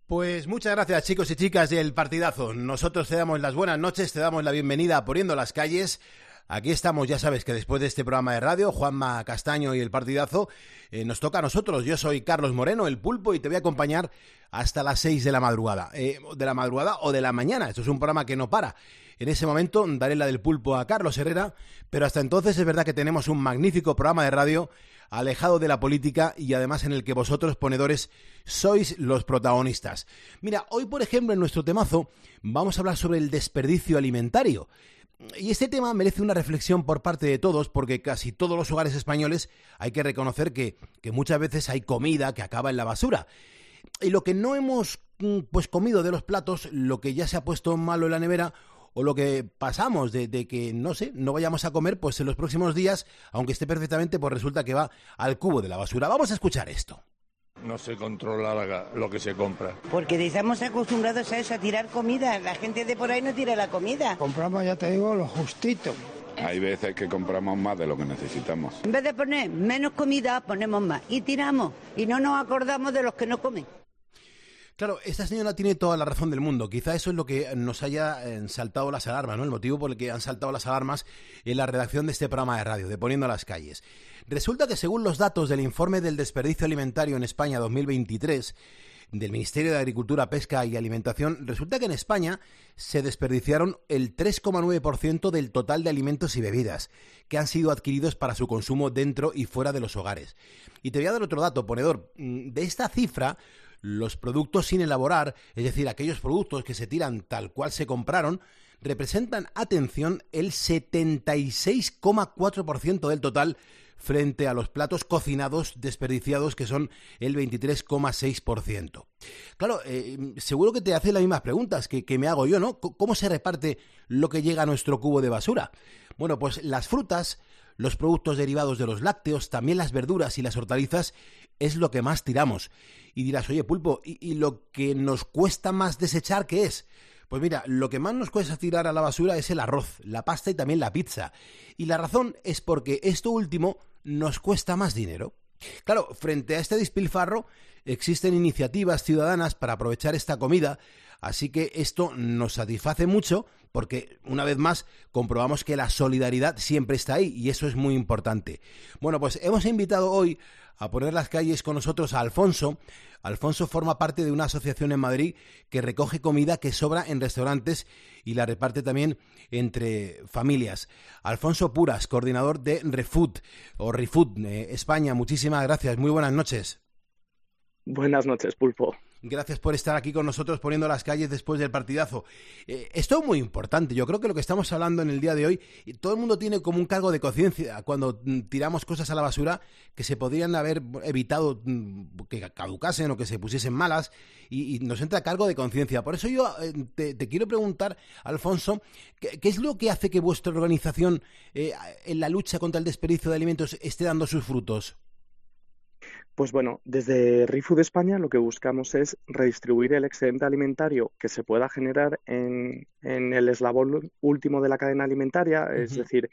Pues muchas gracias, chicos y chicas del partidazo. Nosotros te damos las buenas noches, te damos la bienvenida a Poniendo las Calles. Aquí estamos, ya sabes que después de este programa de radio, Juanma Castaño y el partidazo, nos toca a nosotros. Yo soy Carlos Moreno, el Pulpo, y te voy a acompañar hasta las 6 de la madrugada. De la madrugada o de la mañana. Esto es un programa que no para. En ese momento daré la del Pulpo a Carlos Herrera, pero hasta entonces es verdad que tenemos un magnífico programa de radio alejado de la política y además en el que vosotros, ponedores, sois los protagonistas. Mira, hoy, por ejemplo, en nuestro temazo vamos a hablar sobre el desperdicio alimentario. Y este tema merece una reflexión por parte de todos, porque casi todos los hogares españoles hay que reconocer que muchas veces hay comida que acaba en la basura. Y lo que no hemos comido de los platos, lo que ya se ha puesto malo en la nevera, o lo que pasamos de que, no vayamos a comer, pues en los próximos días, aunque esté perfectamente, pues resulta que va al cubo de la basura. Vamos a escuchar esto. No se controla lo que se compra. Porque estamos acostumbrados a eso, a tirar comida. La gente de por ahí no tira la comida. Compramos, ya te digo, lo justito. Hay veces que compramos más de lo que necesitamos. En vez de poner menos comida, ponemos más. Y tiramos. Y no nos acordamos de los que no comen. Claro, esta señora tiene toda la razón del mundo. Quizá eso es lo que nos haya saltado las alarmas, ¿no? El motivo por el que han saltado las alarmas en la redacción de este programa de radio, de Poniendo las Calles. Resulta que según los datos del informe del desperdicio alimentario en España 2023, del Ministerio de Agricultura, Pesca y Alimentación, resulta que en España se desperdiciaron el 3,9% del total de alimentos y bebidas que han sido adquiridos para su consumo dentro y fuera de los hogares. Y te voy a dar otro dato, ponedor. De esta cifra, los productos sin elaborar, es decir, aquellos productos que se tiran tal cual se compraron, representan, atención, el 76,4% del total frente a los platos cocinados desperdiciados, que son el 23,6%. Claro, seguro que te haces las mismas preguntas que me hago yo, ¿no? ¿Cómo se reparte lo que llega a nuestro cubo de basura? Bueno, pues las frutas, los productos derivados de los lácteos, también las verduras y las hortalizas es lo que más tiramos. Y dirás, oye, Pulpo, ¿y lo que nos cuesta más desechar qué es? Pues mira, lo que más nos cuesta tirar a la basura es el arroz, la pasta y también la pizza. Y la razón es porque esto último nos cuesta más dinero. Claro, frente a este despilfarro existen iniciativas ciudadanas para aprovechar esta comida, así que esto nos satisface mucho porque, una vez más, comprobamos que la solidaridad siempre está ahí y eso es muy importante. Bueno, pues hemos invitado hoy a Poner las Calles con nosotros a Alfonso. Alfonso forma parte de una asociación en Madrid que recoge comida que sobra en restaurantes y la reparte también entre familias. Alfonso Puras, coordinador de ReFood España. Muchísimas gracias, muy buenas noches. Buenas noches, Pulpo. Gracias por estar aquí con nosotros Poniendo las Calles después del partidazo. Esto es muy importante. Yo creo que lo que estamos hablando en el día de hoy, todo el mundo tiene como un cargo de conciencia cuando tiramos cosas a la basura que se podrían haber evitado que caducasen o que se pusiesen malas y nos entra cargo de conciencia. Por eso yo te quiero preguntar, Alfonso, ¿qué es lo que hace que vuestra organización en la lucha contra el desperdicio de alimentos esté dando sus frutos? Pues bueno, desde ReFood España lo que buscamos es redistribuir el excedente alimentario que se pueda generar en el eslabón último de la cadena alimentaria, es decir,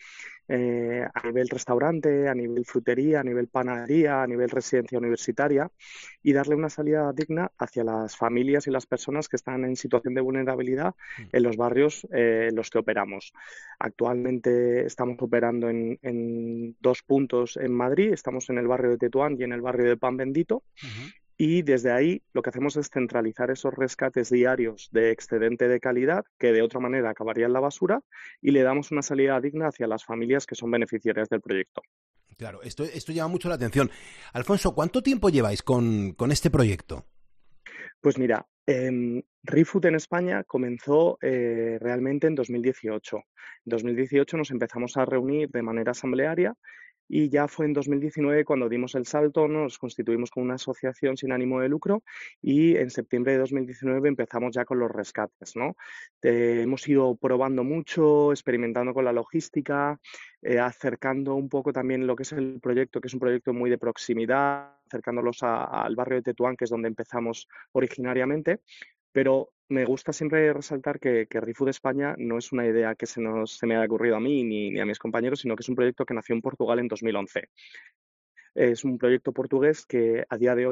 a nivel restaurante, a nivel frutería, a nivel panadería, a nivel residencia universitaria, y darle una salida digna hacia las familias y las personas que están en situación de vulnerabilidad en los barrios en los que operamos. Actualmente estamos operando en 2 puntos en Madrid, estamos en el barrio de Tetuán y en el barrio de Pan Bendito. Y desde ahí lo que hacemos es centralizar esos rescates diarios de excedente de calidad que de otra manera acabaría en la basura y le damos una salida digna hacia las familias que son beneficiarias del proyecto. Claro, esto llama mucho la atención. Alfonso, ¿cuánto tiempo lleváis con este proyecto? Pues mira, ReFood en España comenzó realmente en 2018. En 2018 nos empezamos a reunir de manera asamblearia y ya fue en 2019 cuando dimos el salto, nos constituimos como una asociación sin ánimo de lucro y en septiembre de 2019 empezamos ya con los rescates, ¿no? Hemos ido probando mucho, experimentando con la logística, acercando un poco también lo que es el proyecto, que es un proyecto muy de proximidad, acercándolos al barrio de Tetuán, que es donde empezamos originariamente, pero me gusta siempre resaltar que ReFood España no es una idea que se me haya ocurrido a mí ni a mis compañeros, sino que es un proyecto que nació en Portugal en 2011. Es un proyecto portugués que a día de hoy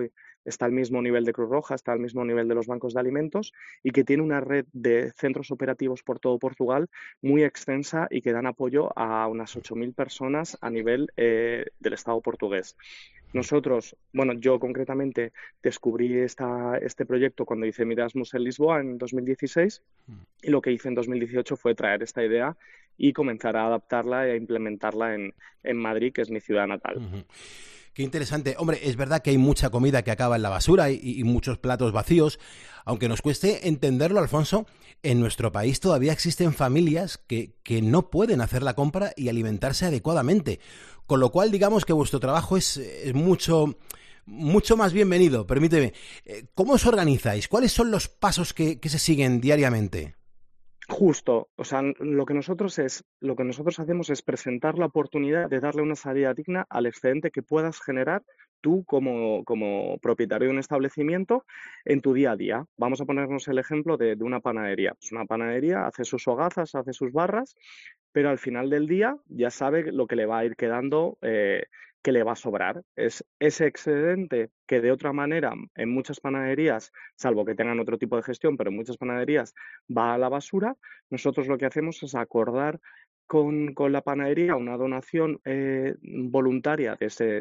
está al mismo nivel de Cruz Roja, está al mismo nivel de los bancos de alimentos y que tiene una red de centros operativos por todo Portugal muy extensa y que dan apoyo a unas 8.000 personas a nivel del Estado portugués. Nosotros, bueno, yo concretamente descubrí este proyecto cuando hice mi Erasmus en Lisboa en 2016 y lo que hice en 2018 fue traer esta idea y comenzar a adaptarla e implementarla en Madrid, que es mi ciudad natal. Uh-huh. Qué interesante. Hombre, es verdad que hay mucha comida que acaba en la basura y muchos platos vacíos. Aunque nos cueste entenderlo, Alfonso, en nuestro país todavía existen familias que no pueden hacer la compra y alimentarse adecuadamente. Con lo cual, digamos que vuestro trabajo es mucho más bienvenido. Permíteme. ¿Cómo os organizáis? ¿Cuáles son los pasos que se siguen diariamente? Justo, o sea, lo que nosotros hacemos es presentar la oportunidad de darle una salida digna al excedente que puedas generar tú como propietario de un establecimiento en tu día a día. Vamos a ponernos el ejemplo de una panadería. Pues una panadería hace sus hogazas, hace sus barras, pero al final del día ya sabe lo que le va a ir quedando, que le va a sobrar. Es ese excedente que de otra manera en muchas panaderías, salvo que tengan otro tipo de gestión, pero en muchas panaderías va a la basura. Nosotros lo que hacemos es acordar con la panadería una donación voluntaria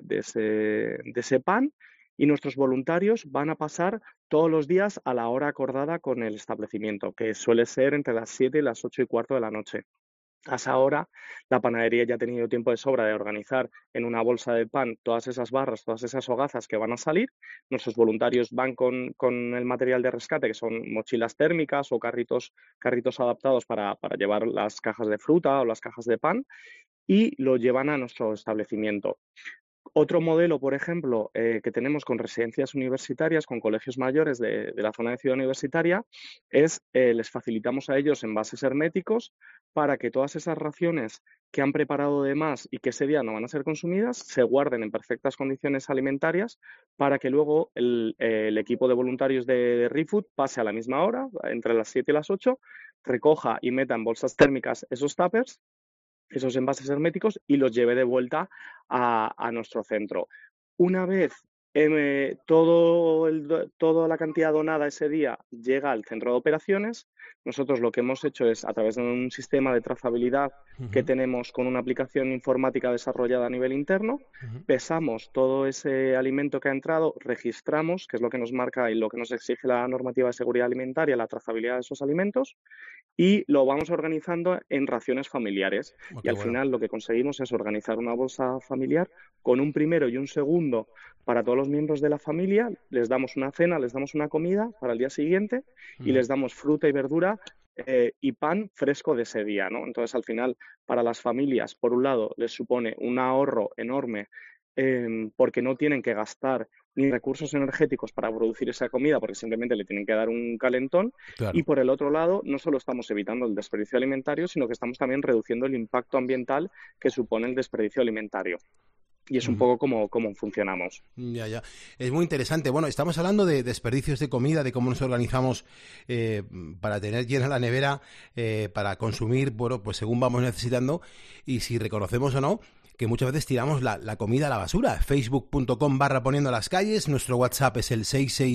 de ese pan y nuestros voluntarios van a pasar todos los días a la hora acordada con el establecimiento, que suele ser entre las 7 y las 8:15 de la noche. A esa hora, la panadería ya ha tenido tiempo de sobra de organizar en una bolsa de pan todas esas barras, todas esas hogazas que van a salir. Nuestros voluntarios van con el material de rescate, que son mochilas térmicas o carritos adaptados para llevar las cajas de fruta o las cajas de pan y lo llevan a nuestro establecimiento. Otro modelo, por ejemplo, que tenemos con residencias universitarias, con colegios mayores de la zona de Ciudad Universitaria, es les facilitamos a ellos envases herméticos para que todas esas raciones que han preparado de más y que ese día no van a ser consumidas, se guarden en perfectas condiciones alimentarias para que luego el equipo de voluntarios de ReFood pase a la misma hora, entre las 7 y las 8, recoja y meta en bolsas térmicas esos tuppers, esos envases herméticos y los lleve de vuelta a nuestro centro. Una vez toda la cantidad donada ese día llega al centro de operaciones, nosotros lo que hemos hecho es, a través de un sistema de trazabilidad que tenemos con una aplicación informática desarrollada a nivel interno, pesamos todo ese alimento que ha entrado, registramos, que es lo que nos marca y lo que nos exige la normativa de seguridad alimentaria, la trazabilidad de esos alimentos, y lo vamos organizando en raciones familiares. Y al final lo que conseguimos es organizar una bolsa familiar con un primero y un segundo para todos los miembros de la familia. Les damos una cena, les damos una comida para el día siguiente y les damos fruta y verdura y pan fresco de ese día, ¿no? Entonces, al final, para las familias, por un lado, les supone un ahorro enorme porque no tienen que gastar ni recursos energéticos para producir esa comida, porque simplemente le tienen que dar un calentón. Claro. Y por el otro lado, no solo estamos evitando el desperdicio alimentario, sino que estamos también reduciendo el impacto ambiental que supone el desperdicio alimentario. Y es un poco como funcionamos. Ya. Es muy interesante. Bueno, estamos hablando de desperdicios de comida, de cómo nos organizamos para tener llena la nevera, para consumir, bueno, pues según vamos necesitando, y si reconocemos o no que muchas veces tiramos la comida a la basura. Facebook.com/poniendo las calles. Nuestro WhatsApp es el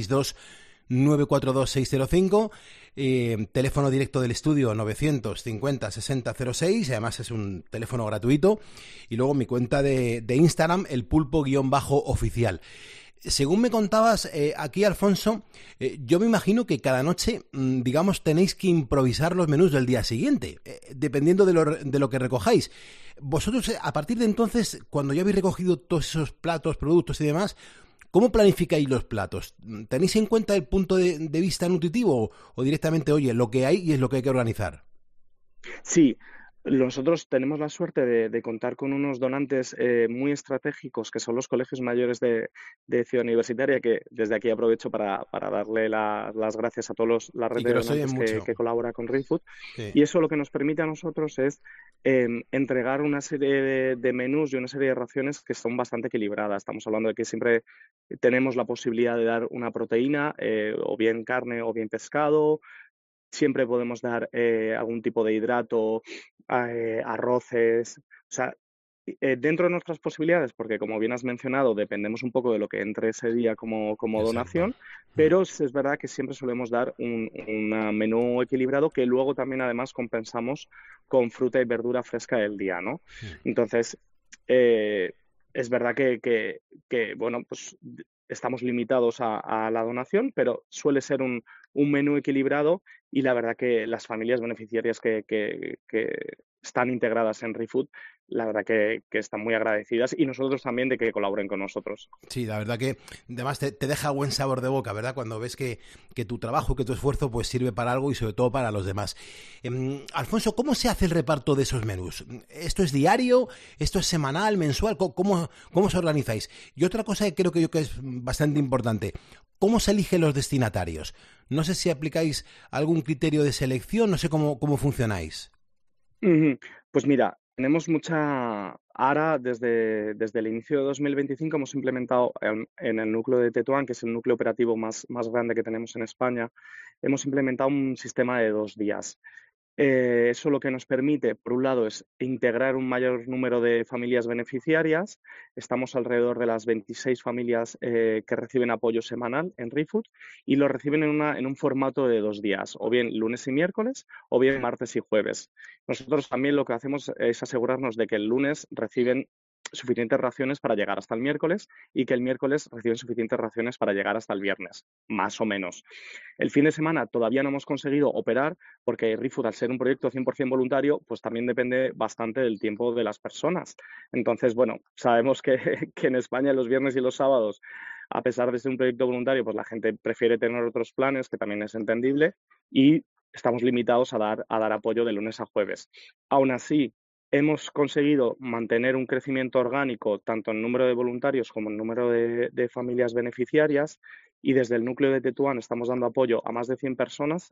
662-942-605. Teléfono directo del estudio 950-6006. Además es un teléfono gratuito. Y luego mi cuenta de Instagram, el pulpo_oficial. Según me contabas aquí, Alfonso, yo me imagino que cada noche, digamos, tenéis que improvisar los menús del día siguiente, dependiendo de lo que recojáis. Vosotros, a partir de entonces, cuando ya habéis recogido todos esos platos, productos y demás, ¿cómo planificáis los platos? ¿Tenéis en cuenta el punto de vista nutritivo o directamente, oye, lo que hay y es lo que hay que organizar? Sí. Nosotros tenemos la suerte de contar con unos donantes muy estratégicos, que son los colegios mayores de Ciudad Universitaria, que desde aquí aprovecho para darle las gracias a todos la red de donantes que colabora con ReFood. Sí. Y eso lo que nos permite a nosotros es entregar una serie de menús y una serie de raciones que son bastante equilibradas. Estamos hablando de que siempre tenemos la posibilidad de dar una proteína, o bien carne o bien pescado. Siempre podemos dar algún tipo de hidrato, arroces. O sea, dentro de nuestras posibilidades, porque como bien has mencionado, dependemos un poco de lo que entre ese día como Exacto. donación, pero es verdad que siempre solemos dar un menú equilibrado que luego también además compensamos con fruta y verdura fresca del día, ¿no? Mm. Entonces, eh, es verdad que, bueno, pues estamos limitados a la donación, pero suele ser un menú equilibrado y la verdad que las familias beneficiarias que están integradas en ReFood, la verdad que están muy agradecidas y nosotros también de que colaboren con nosotros. Sí, la verdad que además te deja buen sabor de boca, ¿verdad? Cuando ves que tu trabajo, que tu esfuerzo, pues sirve para algo y sobre todo para los demás. Alfonso, ¿cómo se hace el reparto de esos menús? ¿Esto es diario? ¿Esto es semanal, mensual? ¿Cómo os organizáis? Y otra cosa que creo que yo que es bastante importante, ¿cómo se eligen los destinatarios? No sé si aplicáis algún criterio de selección, no sé cómo funcionáis. Ujú. Pues mira, tenemos mucha. Ahora, desde el inicio de 2025, hemos implementado en el núcleo de Tetuán, que es el núcleo operativo más grande que tenemos en España, hemos implementado un sistema de 2 días. Eso lo que nos permite, por un lado, es integrar un mayor número de familias beneficiarias. Estamos alrededor de las 26 familias que reciben apoyo semanal en ReFood y lo reciben en un formato de 2 días, o bien lunes y miércoles, o bien martes y jueves. Nosotros también lo que hacemos es asegurarnos de que el lunes reciben suficientes raciones para llegar hasta el miércoles y que el miércoles reciben suficientes raciones para llegar hasta el viernes, más o menos. El fin de semana todavía no hemos conseguido operar porque ReFood, al ser un proyecto 100% voluntario, pues también depende bastante del tiempo de las personas. Entonces, bueno, sabemos que, que en España los viernes y los sábados, a pesar de ser un proyecto voluntario, pues la gente prefiere tener otros planes, que también es entendible, y estamos limitados a dar apoyo de lunes a jueves. Aún así, hemos conseguido mantener un crecimiento orgánico tanto en número de voluntarios como en número de familias beneficiarias y desde el núcleo de Tetuán estamos dando apoyo a más de 100 personas,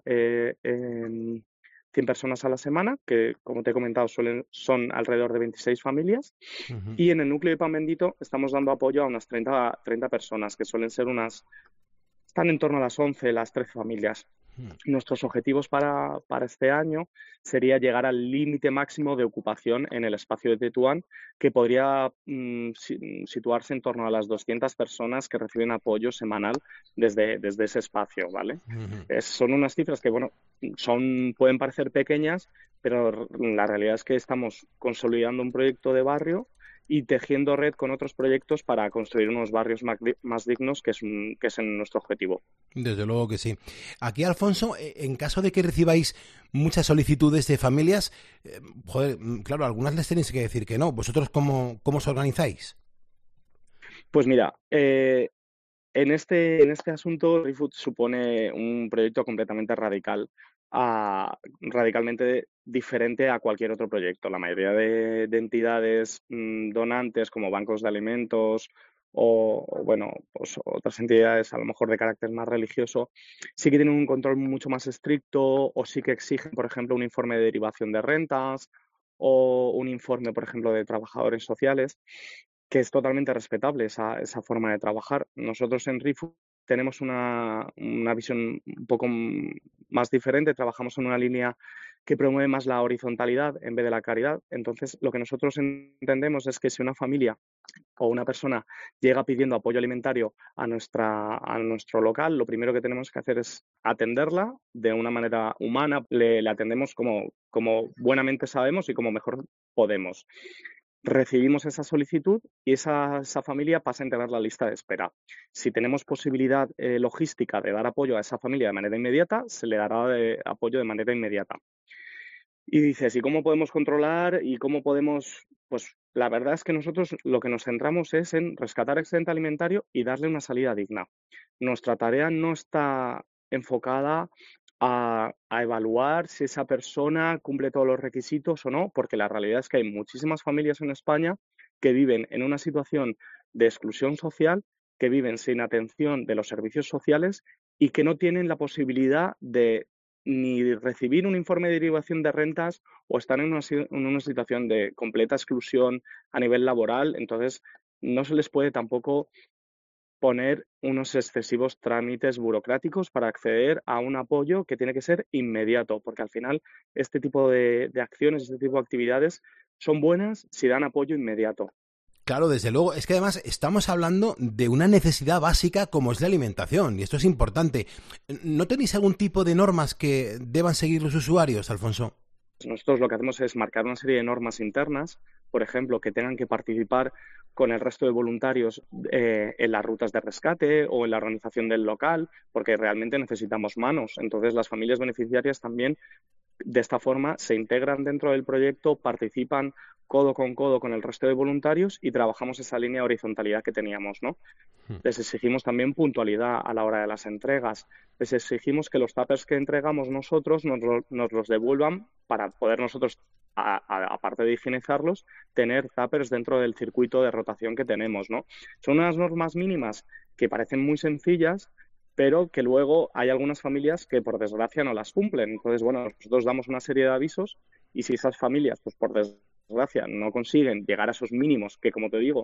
100 personas a la semana, que como te he comentado son alrededor de 26 familias. Ujú. Y en el núcleo de Pan Bendito estamos dando apoyo a unas 30 personas, que suelen ser están en torno a las 11, las 13 familias. Nuestros objetivos para este año sería llegar al límite máximo de ocupación en el espacio de Tetuán, que podría situarse en torno a las 200 personas que reciben apoyo semanal desde ese espacio, ¿vale? Ujú. Son unas cifras que, bueno, pueden parecer pequeñas, pero la realidad es que estamos consolidando un proyecto de barrio y tejiendo red con otros proyectos para construir unos barrios más dignos, que es nuestro objetivo. Desde luego que sí. Aquí, Alfonso, en caso de que recibáis muchas solicitudes de familias, joder, claro, algunas les tenéis que decir que no. ¿Vosotros cómo os organizáis? Pues mira, en este asunto, ReFood supone un proyecto completamente radicalmente diferente a cualquier otro proyecto. La mayoría de entidades donantes, como bancos de alimentos bueno, pues otras entidades a lo mejor de carácter más religioso, sí que tienen un control mucho más estricto o sí que exigen, por ejemplo, un informe de derivación de rentas o un informe, por ejemplo, de trabajadores sociales, que es totalmente respetable esa forma de trabajar. Nosotros en ReFood tenemos una visión un poco más diferente, trabajamos en una línea que promueve más la horizontalidad en vez de la caridad. Entonces, lo que nosotros entendemos es que si una familia o una persona llega pidiendo apoyo alimentario a nuestro local, lo primero que tenemos que hacer es atenderla de una manera humana. Le atendemos como buenamente sabemos y como mejor podemos. Recibimos esa solicitud y esa familia pasa a integrar la lista de espera. Si tenemos posibilidad logística de dar apoyo a esa familia de manera inmediata, se le dará apoyo de manera inmediata. Y dices, ¿y cómo podemos controlar y cómo podemos? Pues la verdad es que nosotros lo que nos centramos es en rescatar excedente alimentario y darle una salida digna. Nuestra tarea no está enfocada a evaluar si esa persona cumple todos los requisitos o no, porque la realidad es que hay muchísimas familias en España que viven en una situación de exclusión social, que viven sin atención de los servicios sociales y que no tienen la posibilidad de ni recibir un informe de derivación de rentas o estar en una situación de completa exclusión a nivel laboral. Entonces, no se les puede tampoco poner unos excesivos trámites burocráticos para acceder a un apoyo que tiene que ser inmediato, porque al final este tipo de acciones, este tipo de actividades son buenas si dan apoyo inmediato. Claro, desde luego. Es que además estamos hablando de una necesidad básica como es la alimentación, y esto es importante. ¿No tenéis algún tipo de normas que deban seguir los usuarios, Alfonso? Nosotros lo que hacemos es marcar una serie de normas internas, por ejemplo, que tengan que participar con el resto de voluntarios en las rutas de rescate o en la organización del local, porque realmente necesitamos manos. Entonces, las familias beneficiarias también de esta forma se integran dentro del proyecto, participan codo con el resto de voluntarios y trabajamos esa línea de horizontalidad que teníamos, ¿no? Les exigimos también puntualidad a la hora de las entregas. Les exigimos que los tuppers que entregamos nosotros nos los devuelvan para poder nosotros, aparte de higienizarlos, tener tuppers dentro del circuito de rotación que tenemos, ¿no? Son unas normas mínimas que parecen muy sencillas, pero que luego hay algunas familias que por desgracia no las cumplen. Entonces, bueno, nosotros damos una serie de avisos y si esas familias, pues por desgracia, no consiguen llegar a esos mínimos que, como te digo,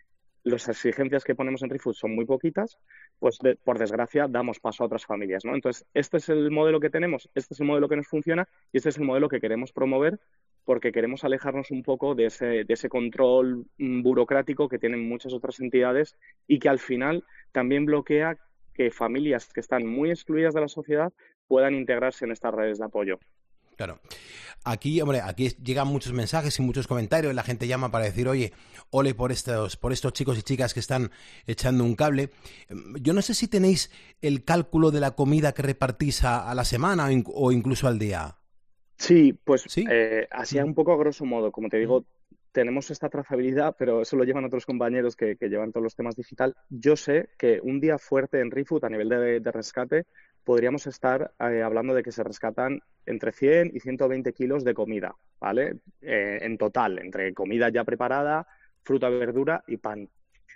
las exigencias que ponemos en ReFood son muy poquitas, pues por desgracia damos paso a otras familias, ¿no? Entonces, este es el modelo que tenemos, este es el modelo que nos funciona y este es el modelo que queremos promover porque queremos alejarnos un poco de ese control burocrático que tienen muchas otras entidades y que al final también bloquea que familias que están muy excluidas de la sociedad puedan integrarse en estas redes de apoyo. Claro. Aquí, hombre, aquí llegan muchos mensajes y muchos comentarios. La gente llama para decir, oye, ole por estos chicos y chicas que están echando un cable. Yo no sé si tenéis el cálculo de la comida que repartís a la semana o incluso al día. Sí, pues ¿Sí? así un poco a grosso modo. Como te digo, tenemos esta trazabilidad, pero eso lo llevan otros compañeros que llevan todos los temas digital. Yo sé que un día fuerte en ReFood a nivel de rescate podríamos estar hablando de que se rescatan entre 100 y 120 kilos de comida, ¿vale? En total, entre comida ya preparada, fruta, verdura y pan.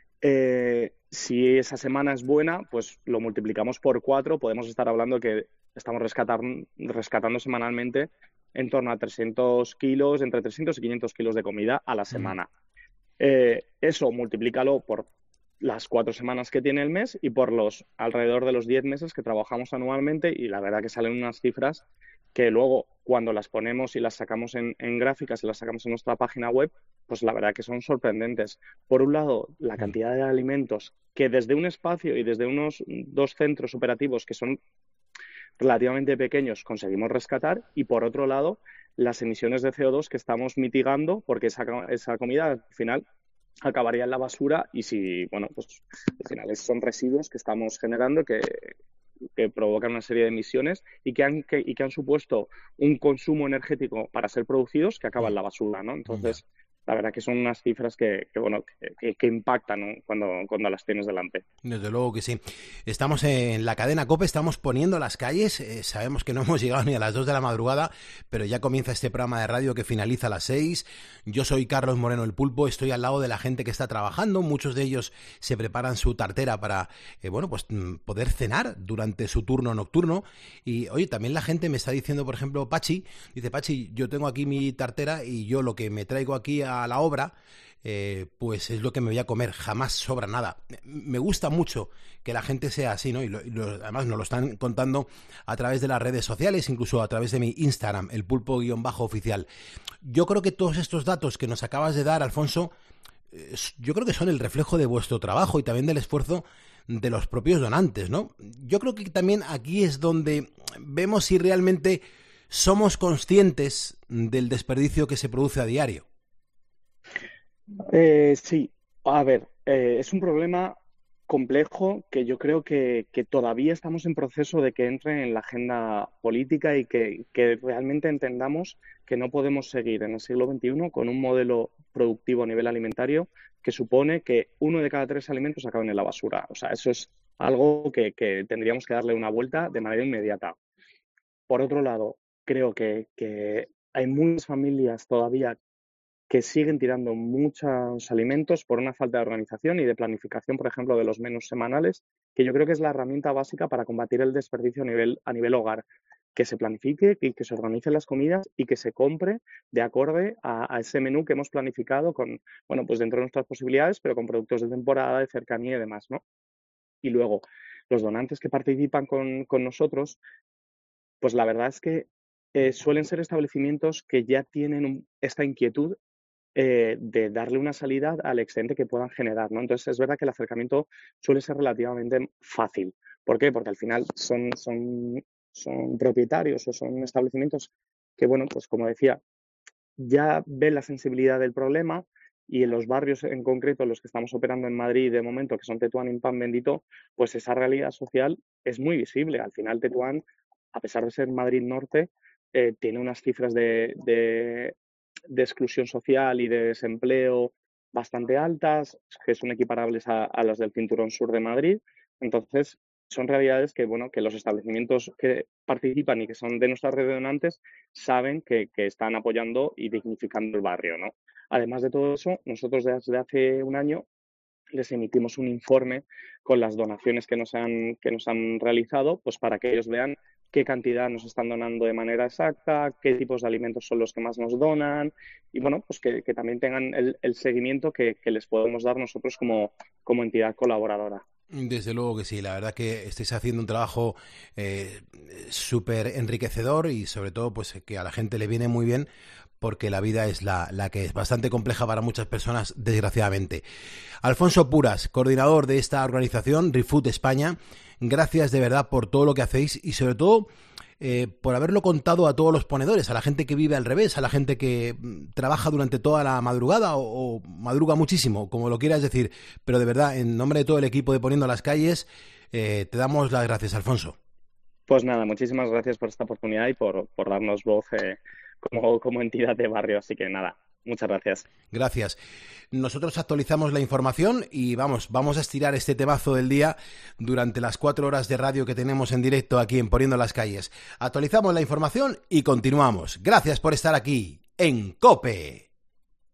Si esa semana es buena, pues lo multiplicamos por 4, podemos estar hablando que estamos rescatando semanalmente en torno a 300 kilos, entre 300 y 500 kilos de comida a la semana. Eso multiplícalo por las 4 semanas que tiene el mes y por los alrededor de los 10 meses que trabajamos anualmente y la verdad que salen unas cifras que luego cuando las ponemos y las sacamos en gráficas y las sacamos en nuestra página web, pues la verdad que son sorprendentes. Por un lado, la cantidad de alimentos que desde un espacio y desde unos 2 centros operativos que son relativamente pequeños conseguimos rescatar y por otro lado, las emisiones de CO2 que estamos mitigando porque esa comida al final acabaría en la basura y si, bueno, pues al final son residuos que estamos generando que provocan una serie de emisiones y que han supuesto un consumo energético para ser producidos que acaba en la basura, ¿no? Entonces, la verdad que son unas cifras que impactan, ¿no? cuando las tienes delante. Desde luego que sí. Estamos en la cadena COPE, estamos poniendo las calles, sabemos que no hemos llegado ni a las 2 de la madrugada, pero ya comienza este programa de radio que finaliza a las 6. Yo soy Carlos Moreno el Pulpo, estoy al lado de la gente que está trabajando, muchos de ellos se preparan su tartera para, pues poder cenar durante su turno nocturno. Y oye, también la gente me está diciendo, por ejemplo, Pachi, dice, Pachi, yo tengo aquí mi tartera y yo lo que me traigo aquí a la obra, pues es lo que me voy a comer, jamás sobra nada. Me gusta mucho que la gente sea así, ¿no? Y además nos lo están contando a través de las redes sociales, incluso a través de mi Instagram, el pulpo_oficial. Yo creo que todos estos datos que nos acabas de dar, Alfonso, yo creo que son el reflejo de vuestro trabajo y también del esfuerzo de los propios donantes, ¿no? Yo creo que también aquí es donde vemos si realmente somos conscientes del desperdicio que se produce a diario. Sí, a ver, es un problema complejo que yo creo que todavía estamos en proceso de que entre en la agenda política y que realmente entendamos que no podemos seguir en el siglo XXI con un modelo productivo a nivel alimentario que supone que 1 de cada 3 alimentos acaben en la basura. O sea, eso es algo que tendríamos que darle una vuelta de manera inmediata. Por otro lado, creo que hay muchas familias todavía que siguen tirando muchos alimentos por una falta de organización y de planificación, por ejemplo, de los menús semanales, que yo creo que es la herramienta básica para combatir el desperdicio a nivel hogar. Que se planifique y que se organicen las comidas y que se compre de acorde a ese menú que hemos planificado con, bueno, pues dentro de nuestras posibilidades, pero con productos de temporada, de cercanía y demás, ¿no? Y luego, los donantes que participan con nosotros, pues la verdad es que suelen ser establecimientos que ya tienen esta inquietud de darle una salida al excedente que puedan generar, ¿no? Entonces, es verdad que el acercamiento suele ser relativamente fácil. ¿Por qué? Porque al final son propietarios o son establecimientos que, bueno, pues como decía, ya ven la sensibilidad del problema y en los barrios en concreto en los que estamos operando en Madrid de momento, que son Tetuán y Pan Bendito, pues esa realidad social es muy visible. Al final Tetuán, a pesar de ser Madrid Norte, tiene unas cifras de exclusión social y de desempleo bastante altas, que son equiparables a las del cinturón sur de Madrid. Entonces, son realidades que, bueno, que los establecimientos que participan y que son de nuestra red de donantes saben que están apoyando y dignificando el barrio, ¿no? Además de todo eso, nosotros desde hace un año les emitimos un informe con las donaciones que nos han realizado, pues para que ellos vean qué cantidad nos están donando de manera exacta, qué tipos de alimentos son los que más nos donan y, bueno, pues que también tengan el seguimiento que les podemos dar nosotros como entidad colaboradora. Desde luego que sí, la verdad que estáis haciendo un trabajo súper enriquecedor y sobre todo pues que a la gente le viene muy bien porque la vida es la que es, bastante compleja para muchas personas, desgraciadamente. Alfonso Puras, coordinador de esta organización, ReFood España, gracias de verdad por todo lo que hacéis y sobre todo por haberlo contado a todos los ponedores, a la gente que vive al revés, a la gente que trabaja durante toda la madrugada o madruga muchísimo, como lo quieras decir. Pero de verdad, en nombre de todo el equipo de Poniendo las Calles, te damos las gracias, Alfonso. Pues nada, muchísimas gracias por esta oportunidad y por darnos voz como entidad de barrio. Así que nada, muchas gracias. Gracias. Nosotros actualizamos la información y vamos a estirar este temazo del día durante las 4 horas de radio que tenemos en directo aquí en Poniendo las Calles. Actualizamos la información y continuamos. Gracias por estar aquí en COPE.